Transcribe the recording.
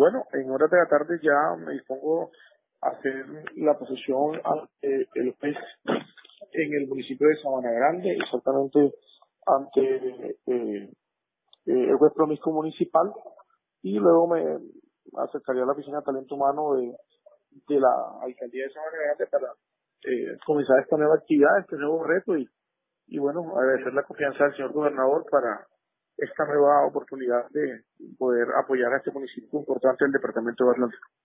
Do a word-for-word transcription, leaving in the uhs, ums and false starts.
bueno, en horas de la tarde ya me dispongo a hacer la posesión ante el juez en el municipio de Sabana Grande, exactamente ante eh, eh, el juez promiscuo municipal, y luego me acercaría a la oficina de talento humano de, de la alcaldía de Sabana Grande para eh, comenzar esta nueva actividad, este nuevo reto y, y bueno, agradecer la confianza del señor gobernador para esta nueva oportunidad de poder apoyar a este municipio importante del departamento de Atlántico.